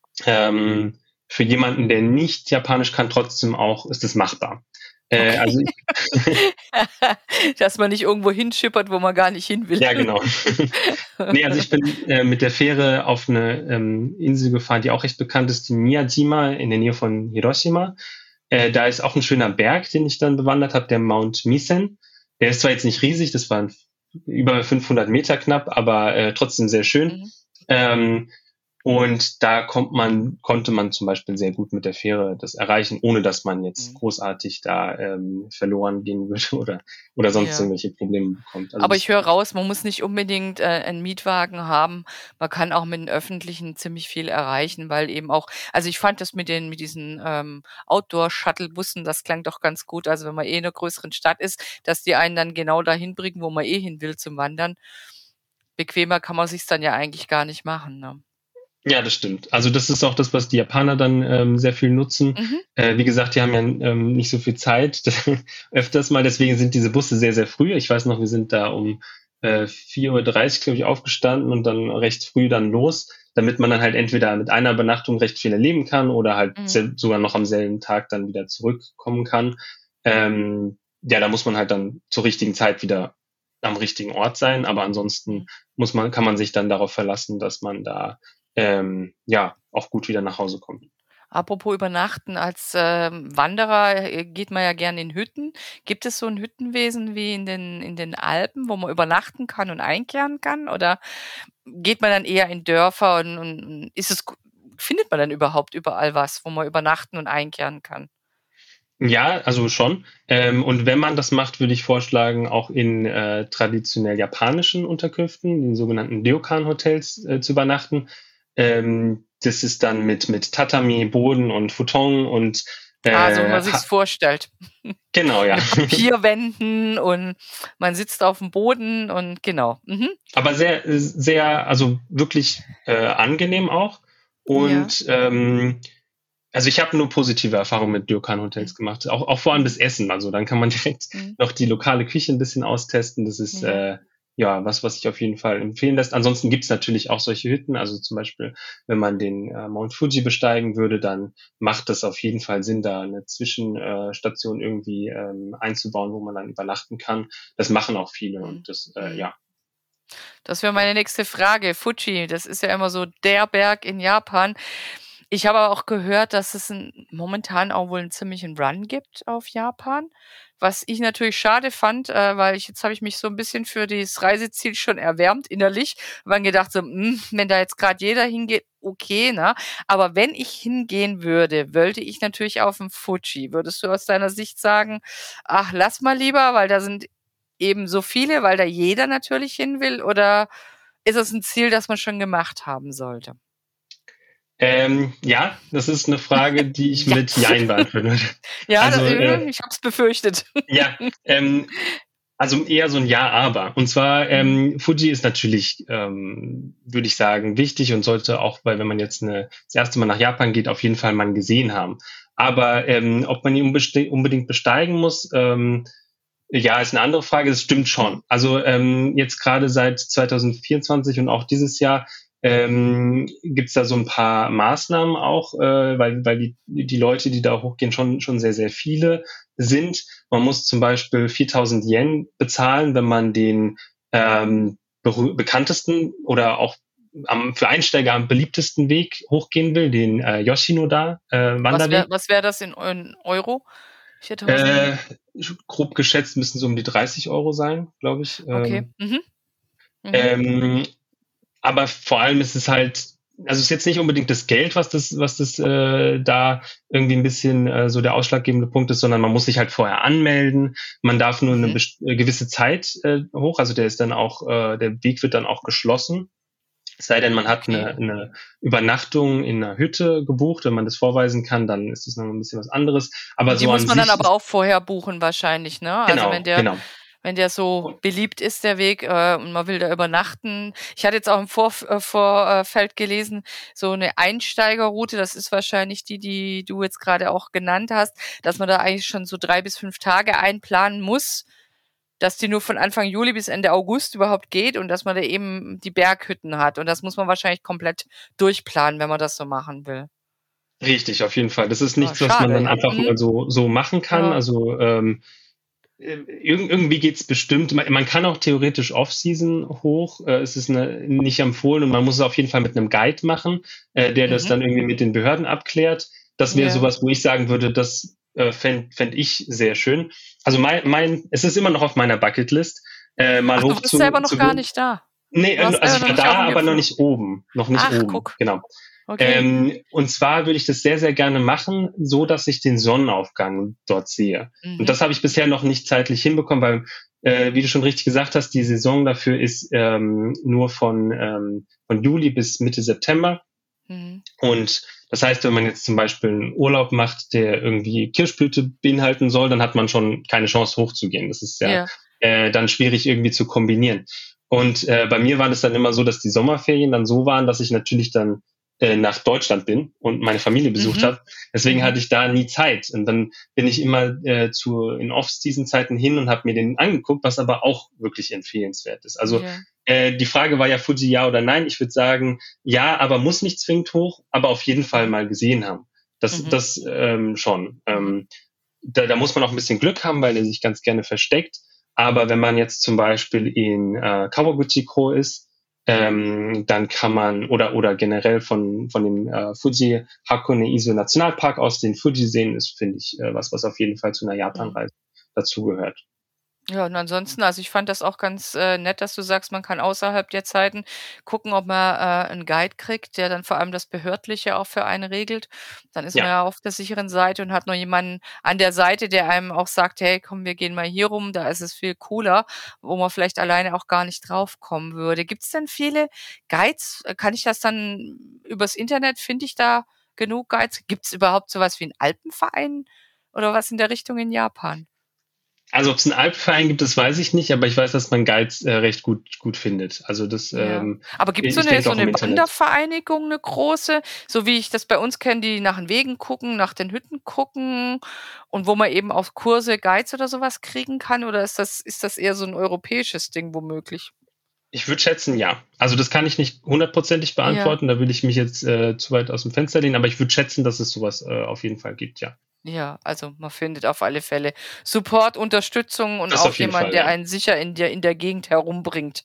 für jemanden, der nicht Japanisch kann, trotzdem auch, ist es machbar. Okay. Also Dass man nicht irgendwo hinschippert, wo man gar nicht hin will. ja, genau. Nee, also ich bin mit der Fähre auf eine Insel gefahren, die auch recht bekannt ist, die Miyajima in der Nähe von Hiroshima. Da ist auch ein schöner Berg, den ich dann bewandert habe, der Mount Misen. Der ist zwar jetzt nicht riesig, das waren über 500 Meter knapp, aber trotzdem sehr schön. Mhm. Ähm, und da konnte man zum Beispiel sehr gut mit der Fähre das erreichen, ohne dass man jetzt Mhm. großartig da verloren gehen würde oder sonst Ja. irgendwelche Probleme bekommt. Also Aber das, ich höre raus, man muss nicht unbedingt, 'n Mietwagen haben. Man kann auch mit 'n Öffentlichen ziemlich viel erreichen, weil eben auch also, ich fand das mit diesen, Outdoor-Shuttle-Bussen, das klang doch ganz gut. Also, wenn man in 'ner größeren Stadt ist, dass die einen dann genau dahin bringen, wo man hin will zum Wandern. Bequemer kann man sich's dann ja eigentlich gar nicht machen, ne? ja, das stimmt. Also das ist auch das, was die Japaner dann sehr viel nutzen. Mhm. Wie gesagt, die haben ja nicht so viel Zeit öfters mal, deswegen sind diese Busse sehr, sehr früh. Ich weiß noch, wir sind da um 4:30 Uhr, glaube ich, aufgestanden und dann recht früh dann los, damit man dann halt entweder mit einer Übernachtung recht viel erleben kann oder halt Mhm. sogar noch am selben Tag dann wieder zurückkommen kann. Ja, da muss man halt dann zur richtigen Zeit wieder am richtigen Ort sein, aber ansonsten Mhm. kann man sich dann darauf verlassen, dass man da auch gut wieder nach Hause kommt. Apropos Übernachten, als, Wanderer, geht man ja gerne in Hütten. Gibt es so 'n Hüttenwesen wie in den Alpen, wo man übernachten kann und einkehren kann? Oder geht man dann eher in Dörfer und ist es gu findet man dann überhaupt überall was, wo man übernachten und einkehren kann? Ja, also schon. Und wenn man das macht, würde ich vorschlagen, auch in traditionell japanischen Unterkünften, den sogenannten Ryokan-Hotels, zu übernachten. Das ist dann mit Tatami, Boden und Futon und Ah, so wie man äh, sich's ha vorstellt. genau, ja. Mit Papierwänden und man sitzt aufm Boden und genau. Mhm. Aber sehr, also wirklich angenehm auch. Ja. Und also ich habe nur positive Erfahrungen mit Mhm. Ryokan-Hotels gemacht, auch vor allem Mhm. das Essen. Also dann kann man direkt Mhm. noch die lokale Küche ein bisschen austesten. Das ist Ja. was sich auf jeden Fall empfehlen lässt. Ansonsten gibt's natürlich auch solche Hütten. Also zum Beispiel, wenn man den Mount Fuji besteigen würde, dann macht das auf jeden Fall Sinn, da eine Zwischenstation irgendwie einzubauen, wo man dann übernachten kann. Das machen auch viele Mhm. und das Mhm. ja. Das wäre Doch. meine nächste Frage. Fuji, das ist ja immer so der Berg in Japan. Ich habe aber auch gehört, dass es momentan auch wohl 'n ziemlichen Run gibt auf Japan, was ich natürlich schade fand, weil jetzt habe ich mich so ein bisschen für dieses Reiseziel schon erwärmt innerlich, habe dann gedacht so: wenn da jetzt gerade jeder hingeht, okay, ne? Aber wenn ich hingehen würde, wollte ich natürlich auf 'n Fuji. Würdest du aus deiner Sicht sagen: „Ach, lass mal lieber, weil da sind eben so viele, weil da jeder natürlich hin will? Oder ist es ein Ziel, das man schon gemacht haben sollte? Ja, das ist eine Frage, die ich Ja. mit Jein beantworten würde. Ja, Also, ich habe es befürchtet. ja, also eher so ein Ja, aber. Und zwar, Fuji ist natürlich, würde ich sagen, wichtig und sollte auch, weil wenn man jetzt das erste Mal nach Japan geht, auf jeden Fall mal gesehen haben. Aber ob man ihn unbedingt besteigen muss, ja, ist eine andere Frage. Das stimmt schon. Also jetzt gerade seit 2024 und auch dieses Jahr gibt's da so ein paar Maßnahmen auch, weil die Leute, die da hochgehen, schon sehr, sehr viele sind. Man muss zum Beispiel 4.000 Yen bezahlen, wenn man den bekanntesten oder auch für Einsteiger am beliebtesten Weg hochgehen will, den Yoshinoda-Wanderweg. Was wär das in Euro? 4.000? Grob geschätzt müssen so um die 30 Euro sein, glaube ich. Okay. Mhm. Aber vor allem ist es halt, also es ist jetzt nicht unbedingt das Geld, was das da irgendwie ein bisschen so der ausschlaggebende Punkt ist, sondern man muss sich halt vorher anmelden. Man darf nur eine gewisse Zeit hoch, also der ist dann auch, der Weg wird dann auch geschlossen. Es sei denn, man hat eine Übernachtung in einer Hütte gebucht. Wenn man das vorweisen kann, dann ist das noch ein bisschen was anderes. Aber die so muss an man sich dann aber auch vorher buchen wahrscheinlich, ne? Genau, Also wenn der so beliebt ist, der Weg, und man will da übernachten. Ich hatte jetzt auch im Vorfeld gelesen, so eine Einsteigerroute, das ist wahrscheinlich die du jetzt gerade auch genannt hast, dass man da eigentlich schon so 3 bis 5 Tage einplanen muss, dass die nur von Anfang Juli bis Ende August überhaupt geht und dass man da eben die Berghütten hat. Und das muss man wahrscheinlich komplett durchplanen, wenn man das so machen will. Richtig, auf jeden Fall. Das ist nichts, was man Schade. dann einfach mal so machen kann. Ja. Also irgendwie geht's bestimmt. Man kann auch theoretisch Off-Season hoch. Es ist nicht empfohlen und man muss es auf jeden Fall mit einem Guide machen, der das dann irgendwie mit den Behörden abklärt. Das wäre sowas, wo ich sagen würde, das fänd ich sehr schön. Also es ist immer noch auf meiner Bucketlist. Mal hoch du bist selber noch gar nicht da. Nee, also ich war da, aber noch nicht oben. Guck. Genau. Okay. Und zwar würde ich das sehr, sehr gerne machen, so dass ich den Sonnenaufgang dort sehe. Und das habe ich bisher noch nicht zeitlich hinbekommen, weil, wie du schon richtig gesagt hast, die Saison dafür ist nur von Juli bis Mitte September. Und das heißt, wenn man jetzt zum Beispiel einen Urlaub macht, der irgendwie Kirschblüte beinhalten soll, dann hat man schon keine Chance hochzugehen. Das ist dann schwierig irgendwie zu kombinieren. Und bei mir war das dann immer so, dass die Sommerferien dann so waren, dass ich natürlich dann nach Deutschland bin und meine Familie besucht habe. Deswegen hatte ich da nie Zeit. Und dann bin ich immer in Off-Season-Zeiten hin und habe mir den angeguckt, was aber auch wirklich empfehlenswert ist. Also die Frage war ja Fuji ja oder nein. Ich würde sagen, ja, aber muss nicht zwingend hoch, aber auf jeden Fall mal gesehen haben. Das schon. Da muss man auch ein bisschen Glück haben, weil er sich ganz gerne versteckt. Aber wenn man jetzt zum Beispiel in Kawaguchiko ist, dann kann man oder generell von dem Fuji Hakone Izu Nationalpark aus den Fuji sehen, ist, finde ich, was auf jeden Fall zu einer Japanreise dazugehört. Ja, und ansonsten, also ich fand das auch ganz nett, dass du sagst, man kann außerhalb der Zeiten gucken, ob man einen Guide kriegt, der dann vor allem das Behördliche auch für einen regelt. Dann ist man ja auf der sicheren Seite und hat noch jemanden an der Seite, der einem auch sagt, hey, komm, wir gehen mal hier rum, da ist es viel cooler, wo man vielleicht alleine auch gar nicht draufkommen würde. Gibt es denn viele Guides? Kann ich das dann übers Internet, finde ich da genug Guides? Gibt es überhaupt sowas wie einen Alpenverein oder was in der Richtung in Japan? Also ob es einen Alpenverein gibt, das weiß ich nicht, aber ich weiß, dass man Guides recht gut findet. Also das. Aber gibt es so eine Wandervereinigung, eine große, so wie ich das bei uns kenne, die nach den Wegen gucken, nach den Hütten gucken und wo man eben auf Kurse, Guides oder sowas kriegen kann? Oder ist das eher so ein europäisches Ding womöglich? Ich würde schätzen, ja. Also das kann ich nicht 100%ig beantworten, da will ich mich jetzt zu weit aus dem Fenster lehnen, aber ich würde schätzen, dass es sowas auf jeden Fall gibt, ja. Ja, also man findet auf alle Fälle Support, Unterstützung und das auch jemand, der ja. einen sicher in der Gegend herumbringt.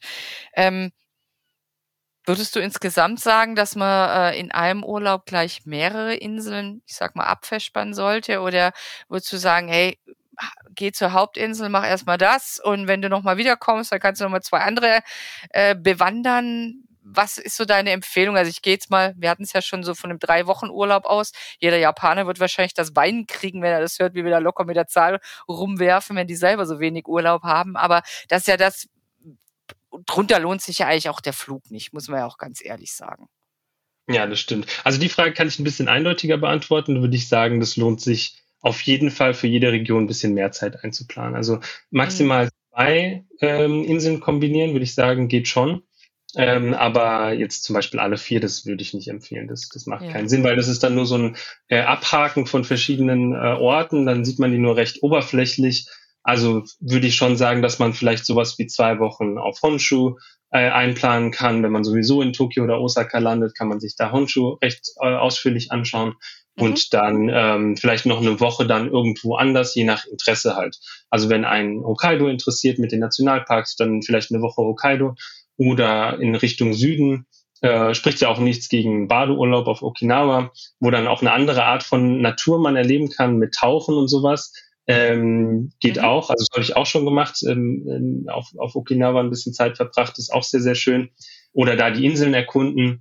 Würdest du insgesamt sagen, dass man in einem Urlaub gleich mehrere Inseln, ich sag mal, abfespern sollte? Oder würdest du sagen, hey, geh zur Hauptinsel, mach erstmal das und wenn du nochmal wiederkommst, dann kannst du nochmal 2 andere bewandern? was ist so deine Empfehlung? Also ich gehe jetzt mal, wir hatten es ja schon so von einem 3-Wochen-Urlaub aus. Jeder Japaner wird wahrscheinlich das Bein kriegen, wenn er das hört, wie wir da locker mit der Zahl rumwerfen, wenn die selber so wenig Urlaub haben. Aber das ist ja das, drunter lohnt sich ja eigentlich auch der Flug nicht, muss man ja auch ganz ehrlich sagen. Ja, das stimmt. Also die Frage kann ich ein bisschen eindeutiger beantworten. Da würde ich sagen, das lohnt sich auf jeden Fall für jede Region ein bisschen mehr Zeit einzuplanen. Also maximal 2 Inseln kombinieren, würde ich sagen, geht schon. Aber jetzt zum Beispiel alle 4, das würde ich nicht empfehlen. Das macht keinen Sinn, weil das ist dann nur so ein Abhaken von verschiedenen Orten. Dann sieht man die nur recht oberflächlich. Also würde ich schon sagen, dass man vielleicht sowas wie 2 Wochen auf Honshu einplanen kann. Wenn man sowieso in Tokio oder Osaka landet, kann man sich da Honshu recht ausführlich anschauen. Und dann vielleicht noch eine Woche dann irgendwo anders, je nach Interesse halt. Also wenn ein Hokkaido interessiert mit den Nationalparks, dann vielleicht eine Woche Hokkaido oder in Richtung Süden. Spricht ja auch nichts gegen Badeurlaub auf Okinawa, wo dann auch eine andere Art von Natur man erleben kann mit Tauchen und sowas. Geht auch, also das habe ich auch schon gemacht, auf Okinawa ein bisschen Zeit verbracht, ist auch sehr, sehr schön. Oder da die Inseln erkunden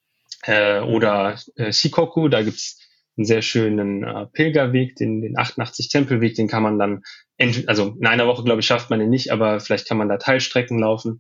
oder Shikoku, da gibt's einen sehr schönen Pilgerweg, den 88-Tempelweg, den kann man dann, also in einer Woche, glaube ich, schafft man den nicht, aber vielleicht kann man da Teilstrecken laufen.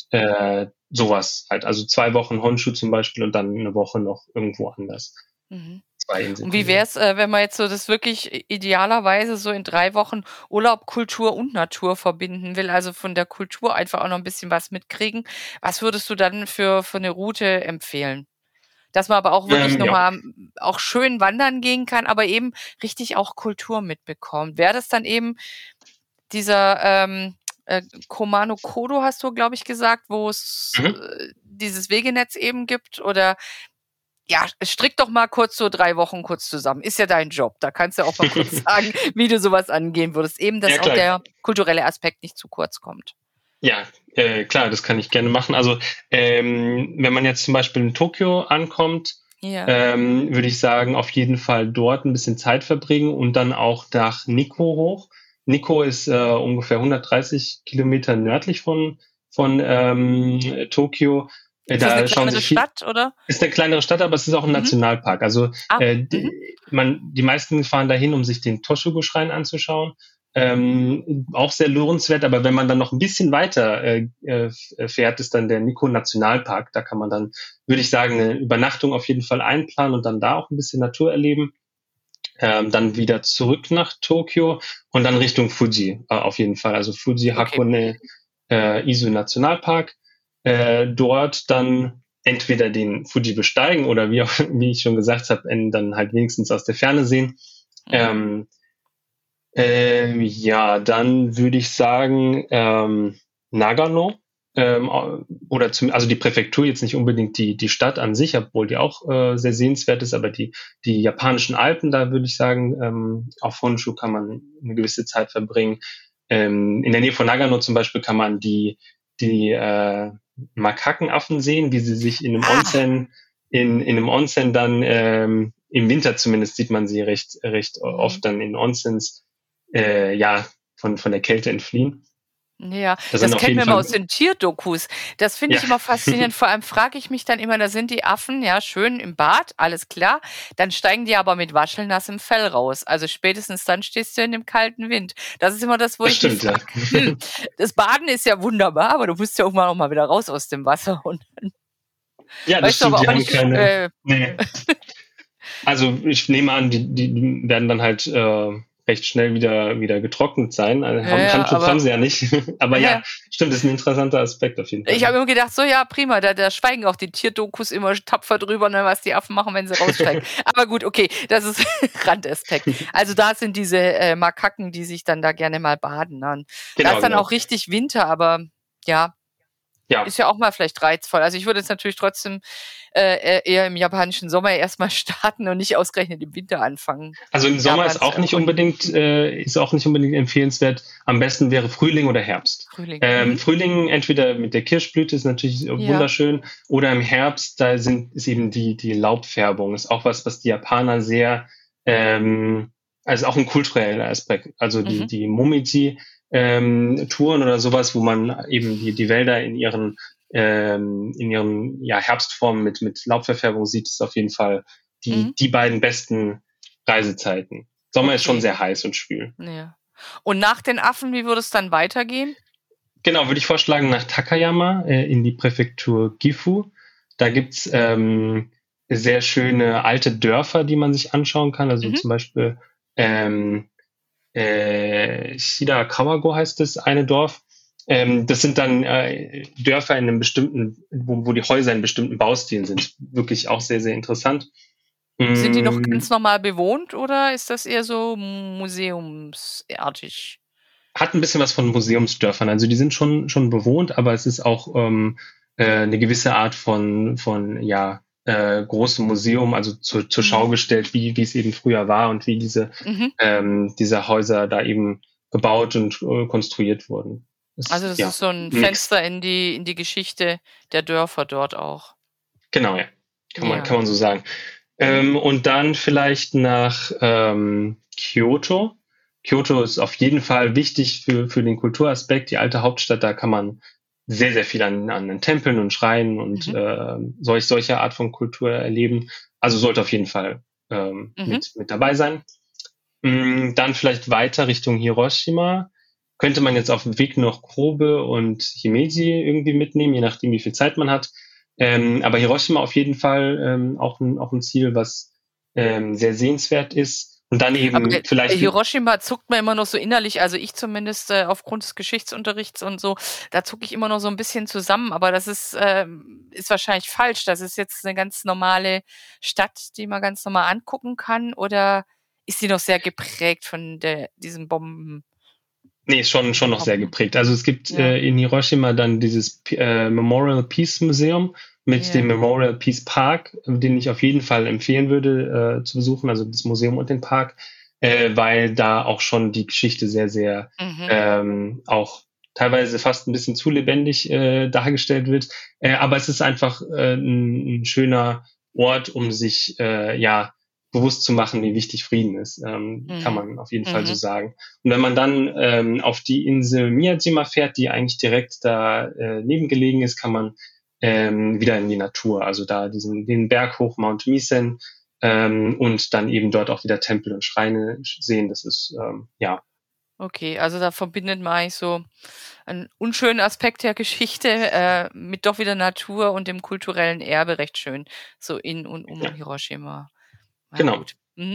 Sowas halt, also 2 Wochen Honshu zum Beispiel und dann eine Woche noch irgendwo anders. Und wie wäre es, wenn man jetzt so das wirklich idealerweise so in 3 Wochen Urlaub, Kultur und Natur verbinden will, also von der Kultur einfach auch noch ein bisschen was mitkriegen? Was würdest du dann für eine Route empfehlen? Dass man aber auch wirklich nochmal auch schön wandern gehen kann, aber eben richtig auch Kultur mitbekommt. Wäre das dann eben dieser Kumano Kodo, hast du, glaube ich, gesagt, wo es dieses Wegenetz eben gibt? Oder ja, strick doch mal kurz so 3 Wochen kurz zusammen. Ist ja dein Job. Da kannst du auch mal kurz sagen, wie du sowas angehen würdest. Eben, dass auch der kulturelle Aspekt nicht zu kurz kommt. Ja, klar, das kann ich gerne machen. Also wenn man jetzt zum Beispiel in Tokio ankommt, würde ich sagen, auf jeden Fall dort ein bisschen Zeit verbringen und dann auch nach Nikko hoch. Nikko ist ungefähr 130 Kilometer nördlich von Tokio. Ist das eine kleinere Stadt, oder? Ist eine kleinere Stadt, aber es ist auch ein Nationalpark. Also die meisten fahren dahin, um sich den Toshogu-Schrein anzuschauen. Auch sehr lohnenswert, aber wenn man dann noch ein bisschen weiter fährt, ist dann der Nikko-Nationalpark. Da kann man dann, würde ich sagen, eine Übernachtung auf jeden Fall einplanen und dann da auch ein bisschen Natur erleben. Dann wieder zurück nach Tokio und dann Richtung Fuji auf jeden Fall. Also Fuji, Hakone, Izu Nationalpark. Dort dann entweder den Fuji besteigen oder wie ich schon gesagt habe, dann halt wenigstens aus der Ferne sehen. Ja, dann würde ich sagen Nagano also die Präfektur, jetzt nicht unbedingt die Stadt an sich, obwohl die auch sehr sehenswert ist, aber die japanischen Alpen, da würde ich sagen, auf Honshu kann man eine gewisse Zeit verbringen. In der Nähe von Nagano zum Beispiel kann man die Makakenaffen sehen, wie sie sich in einem Onsen dann im Winter zumindest sieht man sie recht oft dann in Onsens von der Kälte entfliehen. Ja, das kennen wir mal aus den Tierdokus. Das finde ich immer faszinierend. Vor allem frage ich mich dann immer, da sind die Affen ja schön im Bad, alles klar. Dann steigen die aber mit waschelnassem Fell raus. Also spätestens dann stehst du in dem kalten Wind. Das ist immer das, wo ich mich frage. Das Baden ist ja wunderbar, aber du musst ja auch mal wieder raus aus dem Wasser. Und ja, das stimmt. Die haben keine. Nee. Also ich nehme an, die werden dann halt recht schnell wieder getrocknet sein. Handtuch haben sie ja nicht. Aber ja, stimmt, das ist ein interessanter Aspekt auf jeden Fall. Ich habe immer gedacht, so ja, prima, da schweigen auch die Tierdokus immer tapfer drüber, ne, was die Affen machen, wenn sie raussteigen. Aber gut, okay, das ist Randaspekt. Also da sind diese Makaken, die sich dann da gerne mal baden. Ne? Genau, da ist dann auch richtig Winter, aber ja. Ist ja auch mal vielleicht reizvoll. Also ich würde jetzt natürlich trotzdem eher im japanischen Sommer erstmal starten und nicht ausgerechnet im Winter anfangen. Also im Sommer ist auch nicht unbedingt empfehlenswert. Am besten wäre Frühling oder Herbst. Frühling entweder mit der Kirschblüte ist natürlich wunderschön oder im Herbst, da ist eben die Laubfärbung. Ist auch was die Japaner sehr, also auch ein kultureller Aspekt. Also die Momiji Touren oder sowas, wo man eben die Wälder in ihren in ihren Herbstformen mit Laubverfärbung sieht, ist auf jeden Fall die beiden besten Reisezeiten. Sommer ist schon sehr heiß und schwül. Ja. Und nach den Affen, wie würde es dann weitergehen? Genau, würde ich vorschlagen, nach Takayama in die Präfektur Gifu. Da gibt's sehr schöne alte Dörfer, die man sich anschauen kann. Also zum Beispiel Shida Kawago heißt das eine Dorf. Das sind dann Dörfer in einem bestimmten, wo die Häuser in bestimmten Baustilen sind. Wirklich auch sehr, sehr interessant. Sind die noch ganz normal bewohnt oder ist das eher so museumsartig? Hat ein bisschen was von Museumsdörfern. Also die sind schon bewohnt, aber es ist auch eine gewisse Art von großem Museum, also zur Schau gestellt, wie es eben früher war und wie diese Häuser da eben gebaut und konstruiert wurden. Das ist so ein Fenster in die Geschichte der Dörfer dort auch. Genau, ja. Kann man so sagen. Und dann vielleicht nach Kyoto. Kyoto ist auf jeden Fall wichtig für den Kulturaspekt. Die alte Hauptstadt, da kann man sehr, sehr viel an Tempeln und Schreinen und solche Art von Kultur erleben. Also sollte auf jeden Fall mit dabei sein. Dann vielleicht weiter Richtung Hiroshima. Könnte man jetzt auf dem Weg noch Kobe und Himeji irgendwie mitnehmen, je nachdem, wie viel Zeit man hat. Aber Hiroshima auf jeden Fall auch ein Ziel, was sehr sehenswert ist. Und dann eben aber vielleicht. Hiroshima zuckt mir immer noch so innerlich, also ich zumindest aufgrund des Geschichtsunterrichts und so, da zucke ich immer noch so ein bisschen zusammen, aber das ist wahrscheinlich falsch. Das ist jetzt eine ganz normale Stadt, die man ganz normal angucken kann, oder ist die noch sehr geprägt von diesen Bomben? Nee, ist schon noch sehr geprägt. Also es gibt in Hiroshima dann dieses Memorial Peace Museum mit dem Memorial Peace Park, den ich auf jeden Fall empfehlen würde zu besuchen, also das Museum und den Park, weil da auch schon die Geschichte sehr, sehr auch teilweise fast ein bisschen zu lebendig dargestellt wird. Aber es ist einfach ein schöner Ort, um sich bewusst zu machen, wie wichtig Frieden ist, kann man auf jeden Fall so sagen. Und wenn man dann auf die Insel Miyajima fährt, die eigentlich direkt da nebengelegen ist, kann man wieder in die Natur, also da den Berg hoch, Mount Misen, und dann eben dort auch wieder Tempel und Schreine sehen. Das ist, Okay, also da verbindet man eigentlich so einen unschönen Aspekt der Geschichte mit doch wieder Natur und dem kulturellen Erbe recht schön, so in und um Hiroshima. Ja, genau. Gut.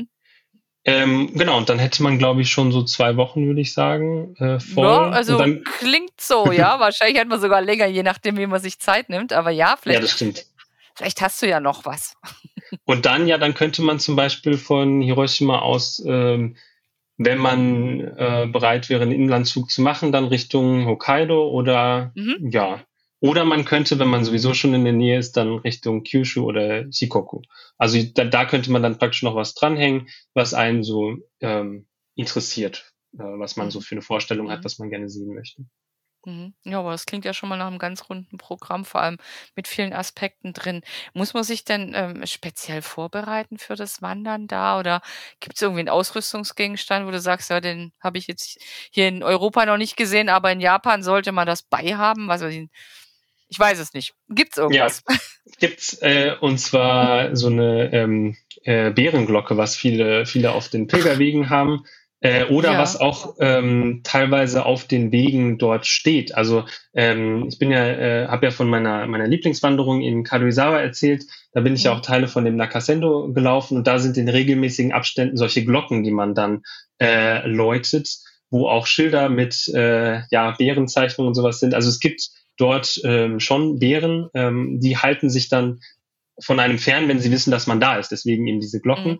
Genau, und dann hätte man, glaube ich, schon so 2 Wochen, würde ich sagen, voll. Ja, also klingt so, ja. Wahrscheinlich hat man sogar länger, je nachdem, wie man sich Zeit nimmt. Aber ja, vielleicht, das stimmt. Vielleicht hast du ja noch was. Und dann könnte man zum Beispiel von Hiroshima aus, wenn man bereit wäre, einen Inlandsflug zu machen, dann Richtung Hokkaido oder Oder man könnte, wenn man sowieso schon in der Nähe ist, dann Richtung Kyushu oder Shikoku. Also da könnte man dann praktisch noch was dranhängen, was einen so interessiert, was man so für eine Vorstellung hat, was man gerne sehen möchte. Ja, aber das klingt ja schon mal nach einem ganz runden Programm, vor allem mit vielen Aspekten drin. Muss man sich denn speziell vorbereiten für das Wandern da? Oder gibt es irgendwie einen Ausrüstungsgegenstand, wo du sagst, ja, den habe ich jetzt hier in Europa noch nicht gesehen, aber in Japan sollte man das beihaben? Ich weiß es nicht. Gibt's irgendwas? Ja, gibt's, und zwar so eine Bärenglocke, was viele auf den Pilgerwegen haben. Oder was auch teilweise auf den Wegen dort steht. Also ich bin habe ja von meiner Lieblingswanderung in Karuizawa erzählt. Da bin ich ja auch Teile von dem Nakasendo gelaufen und da sind in regelmäßigen Abständen solche Glocken, die man dann läutet, wo auch Schilder mit Bärenzeichnungen und sowas sind. Also es gibt dort schon Bären, die halten sich dann von einem fern, wenn sie wissen, dass man da ist. Deswegen eben diese Glocken.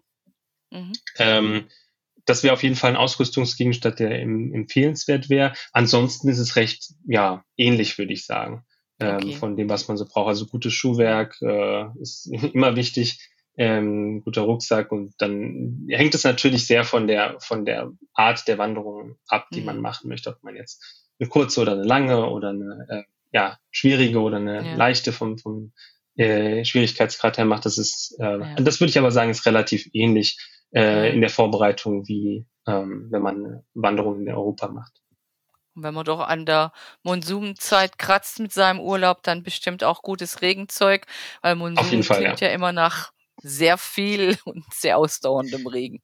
Das wäre auf jeden Fall ein Ausrüstungsgegenstand, der empfehlenswert wäre. Ansonsten ist es recht, ähnlich, würde ich sagen, von dem, was man so braucht. Also gutes Schuhwerk ist immer wichtig, guter Rucksack, und dann hängt es natürlich sehr von der Art der Wanderung ab, die man machen möchte. Ob man jetzt eine kurze oder eine lange oder eine schwierige oder eine leichte vom Schwierigkeitsgrad her macht. Das ist, das würde ich aber sagen, ist relativ ähnlich in der Vorbereitung, wie wenn man eine Wanderung in Europa macht. Und wenn man doch an der Monsunzeit kratzt mit seinem Urlaub, dann bestimmt auch gutes Regenzeug, weil Auf jeden Monsun Fall, klingt ja. ja immer nach sehr viel und sehr ausdauerndem Regen.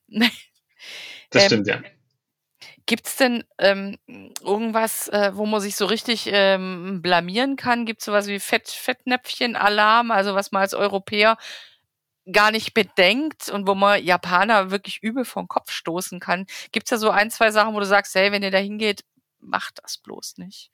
Das Ähm, stimmt, ja. Gibt's denn irgendwas, wo man sich so richtig blamieren kann? Gibt's sowas wie Fettnäpfchen-Alarm, also was man als Europäer gar nicht bedenkt und wo man Japaner wirklich übel vom Kopf stoßen kann? Gibt's da so ein, zwei Sachen, wo du sagst, hey, wenn ihr da hingeht, macht das bloß nicht?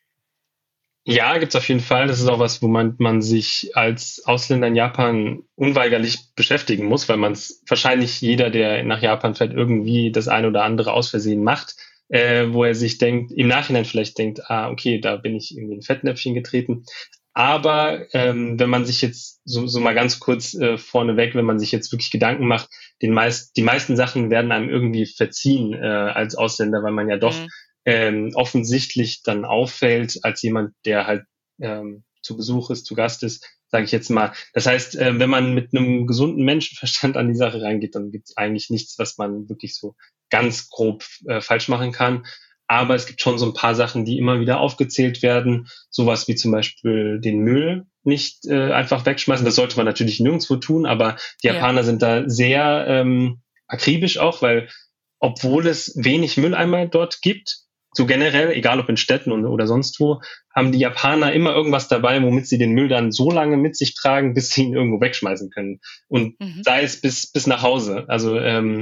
Ja, gibt's auf jeden Fall. Das ist auch was, wo man sich als Ausländer in Japan unweigerlich beschäftigen muss, weil man es wahrscheinlich jeder, der nach Japan fährt, irgendwie das eine oder andere aus Versehen macht, wo er sich denkt, im Nachhinein vielleicht denkt, okay, da bin ich irgendwie in ein Fettnäpfchen getreten. Aber wenn man sich jetzt so mal ganz kurz vorneweg, wenn man sich jetzt wirklich Gedanken macht, die meisten Sachen werden einem irgendwie verziehen als Ausländer, weil man ja doch offensichtlich dann auffällt als jemand, der halt zu Besuch ist, zu Gast ist, sage ich jetzt mal. Das heißt, wenn man mit einem gesunden Menschenverstand an die Sache reingeht, dann gibt es eigentlich nichts, was man wirklich so ganz grob falsch machen kann. Aber es gibt schon so ein paar Sachen, die immer wieder aufgezählt werden. Sowas wie zum Beispiel den Müll nicht einfach wegschmeißen. Das sollte man natürlich nirgendwo tun, aber die Japaner sind da sehr akribisch auch, weil obwohl es wenig Mülleimer dort gibt, so generell, egal ob in Städten oder sonst wo, haben die Japaner immer irgendwas dabei, womit sie den Müll dann so lange mit sich tragen, bis sie ihn irgendwo wegschmeißen können. Und sei es bis nach Hause. Also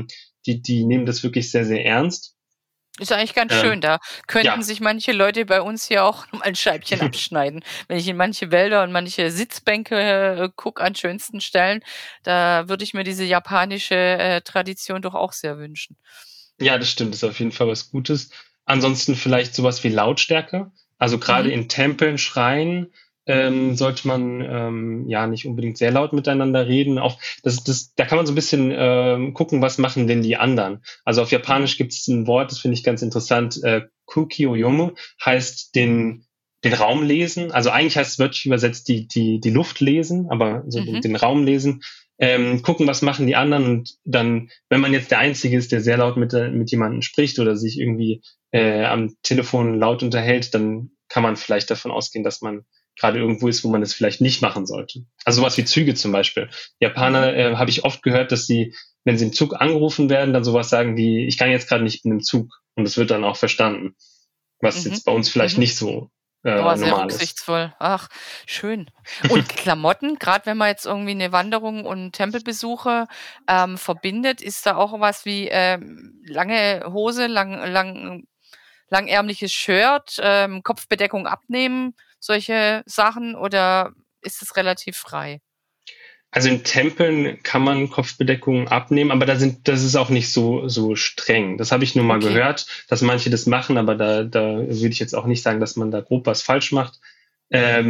die nehmen das wirklich sehr, sehr ernst. Ist eigentlich ganz schön. Da könnten sich manche Leute bei uns hier auch mal ein Scheibchen abschneiden. Wenn ich in manche Wälder und manche Sitzbänke gucke an schönsten Stellen, da würde ich mir diese japanische Tradition doch auch sehr wünschen. Ja, das stimmt. Das ist auf jeden Fall was Gutes. Ansonsten vielleicht sowas wie Lautstärke. Also gerade in Tempeln, Schreien sollte man ja nicht unbedingt sehr laut miteinander reden. Auch da kann man so ein bisschen gucken, was machen denn die anderen. Also auf Japanisch gibt es ein Wort, das finde ich ganz interessant. Kuki o yomu heißt den Raum lesen. Also eigentlich heißt es wörtlich übersetzt die Luft lesen, aber so den Raum lesen. Gucken, was machen die anderen, und dann, wenn man jetzt der Einzige ist, der sehr laut mit jemandem spricht oder sich irgendwie am Telefon laut unterhält, dann kann man vielleicht davon ausgehen, dass man gerade irgendwo ist, wo man es vielleicht nicht machen sollte. Also sowas wie Züge zum Beispiel. Japaner habe ich oft gehört, dass sie, wenn sie im Zug angerufen werden, dann sowas sagen wie, ich kann jetzt gerade nicht in dem Zug, und das wird dann auch verstanden. Was jetzt bei uns vielleicht nicht so aber sehr normal ist. rücksichtsvoll. Ach, schön. Und Klamotten, gerade wenn man jetzt irgendwie eine Wanderung und Tempelbesuche verbindet, ist da auch was wie lange Hose, langärmliches Shirt, Kopfbedeckung abnehmen, solche Sachen, oder ist es relativ frei? Also in Tempeln kann man Kopfbedeckungen abnehmen, aber das ist auch nicht so streng. Das habe ich nur mal gehört, dass manche das machen, aber da würde ich jetzt auch nicht sagen, dass man da grob was falsch macht. Was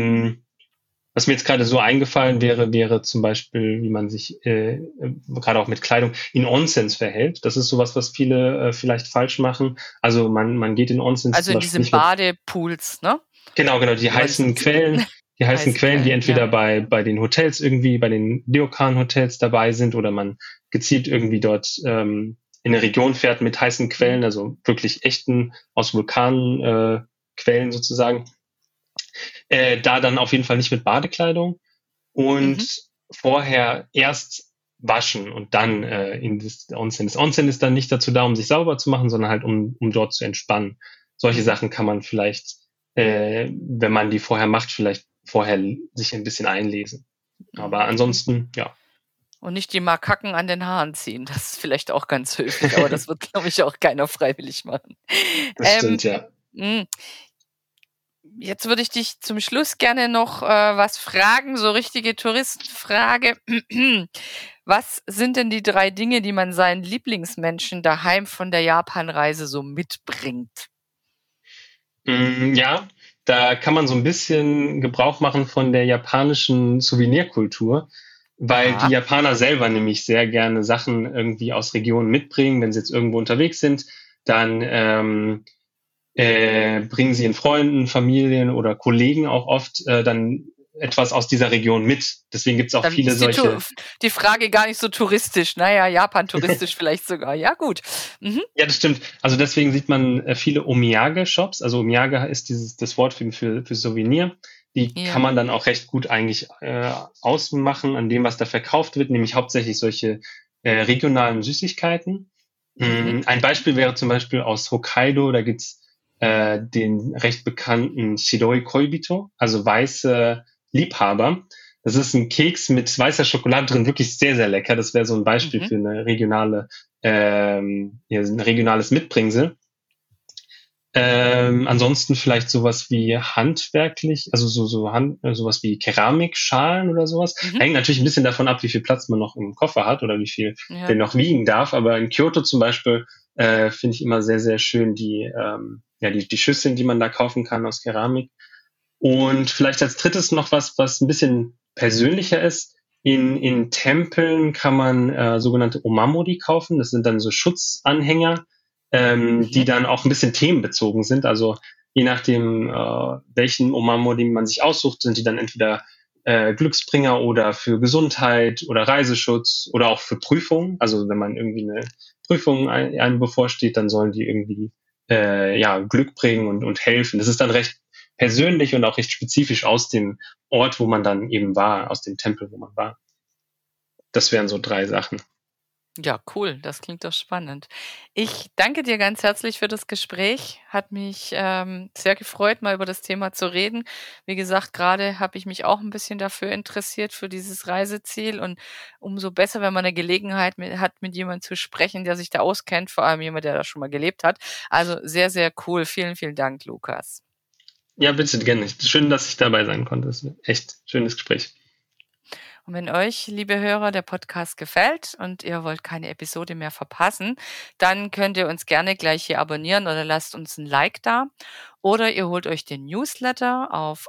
mir jetzt gerade so eingefallen wäre zum Beispiel, wie man sich gerade auch mit Kleidung in Onsens verhält. Das ist sowas, was viele vielleicht falsch machen. Also man geht in Onsens. Also in diesen Badepools, ne? Genau, die heißen Quellen. Die heißen Quellen, die entweder bei den Hotels irgendwie, bei den Ryokan-Hotels dabei sind, oder man gezielt irgendwie dort in eine Region fährt mit heißen Quellen, also wirklich echten, aus Vulkanen Quellen sozusagen. Da dann auf jeden Fall nicht mit Badekleidung und vorher erst waschen und dann in das Onsen. Das Onsen ist dann nicht dazu da, um sich sauber zu machen, sondern halt um dort zu entspannen. Solche Sachen kann man vielleicht, wenn man die vorher macht, vielleicht vorher sich ein bisschen einlesen. Aber ansonsten, ja. Und nicht die Makaken an den Haaren ziehen. Das ist vielleicht auch ganz höflich, aber das wird, glaube ich, auch keiner freiwillig machen. Das stimmt, ja. Jetzt würde ich dich zum Schluss gerne noch was fragen, so richtige Touristenfrage. Was sind denn die 3 Dinge, die man seinen Lieblingsmenschen daheim von der Japanreise so mitbringt? Ja, da kann man so ein bisschen Gebrauch machen von der japanischen Souvenirkultur, weil die Japaner selber nämlich sehr gerne Sachen irgendwie aus Regionen mitbringen. Wenn sie jetzt irgendwo unterwegs sind, dann bringen sie ihren Freunden, Familien oder Kollegen auch oft dann etwas aus dieser Region mit. Deswegen gibt es auch viele solche. Die Frage gar nicht so touristisch. Naja, Japan touristisch vielleicht sogar. Ja, gut. Mhm. Ja, das stimmt. Also deswegen sieht man viele Omiyage-Shops. Also Omiyage ist das Wort für Souvenir. Die kann man dann auch recht gut eigentlich ausmachen an dem, was da verkauft wird, nämlich hauptsächlich solche regionalen Süßigkeiten. Ein Beispiel wäre zum Beispiel aus Hokkaido, da gibt's den recht bekannten Shiroi Koibito, also weiße Liebhaber. Das ist ein Keks mit weißer Schokolade drin, wirklich sehr, sehr lecker. Das wäre so ein Beispiel für eine ein regionales Mitbringsel. Ansonsten vielleicht sowas wie handwerklich, also sowas wie Keramikschalen oder sowas. Hängt natürlich ein bisschen davon ab, wie viel Platz man noch im Koffer hat oder wie viel der noch wiegen darf. Aber in Kyoto zum Beispiel finde ich immer sehr, sehr schön die Schüsseln, die man da kaufen kann aus Keramik. Und vielleicht als drittes noch was ein bisschen persönlicher ist. In Tempeln kann man sogenannte Omamori kaufen. Das sind dann so Schutzanhänger, die dann auch ein bisschen themenbezogen sind. Also je nachdem, welchen Omamori man sich aussucht, sind die dann entweder Glücksbringer oder für Gesundheit oder Reiseschutz oder auch für Prüfungen. Also wenn man irgendwie eine Prüfung einem bevorsteht, dann sollen die irgendwie Glück bringen und helfen. Das ist dann recht persönlich und auch recht spezifisch aus dem Ort, wo man dann eben war, aus dem Tempel, wo man war. Das wären so 3 Sachen. Ja, cool. Das klingt doch spannend. Ich danke dir ganz herzlich für das Gespräch. Hat mich sehr gefreut, mal über das Thema zu reden. Wie gesagt, gerade habe ich mich auch ein bisschen dafür interessiert, für dieses Reiseziel. Und umso besser, wenn man eine Gelegenheit hat, mit jemandem zu sprechen, der sich da auskennt, vor allem jemand, der da schon mal gelebt hat. Also sehr, sehr cool. Vielen, vielen Dank, Lukas. Ja, bitte, gerne. Schön, dass ich dabei sein konnte. Das ist ein echt schönes Gespräch. Und wenn euch, liebe Hörer, der Podcast gefällt und ihr wollt keine Episode mehr verpassen, dann könnt ihr uns gerne gleich hier abonnieren oder lasst uns ein Like da. Oder ihr holt euch den Newsletter auf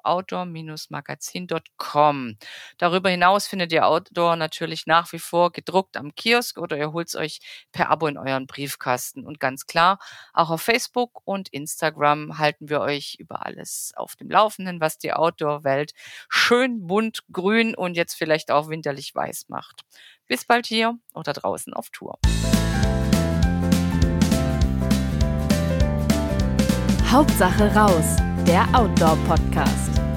outdoor-magazin.com. Darüber hinaus findet ihr Outdoor natürlich nach wie vor gedruckt am Kiosk oder ihr holt es euch per Abo in euren Briefkasten. Und ganz klar, auch auf Facebook und Instagram halten wir euch über alles auf dem Laufenden, was die Outdoor-Welt schön bunt, grün und jetzt vielleicht auch winterlich weiß macht. Bis bald hier oder draußen auf Tour. Hauptsache raus, der Outdoor-Podcast.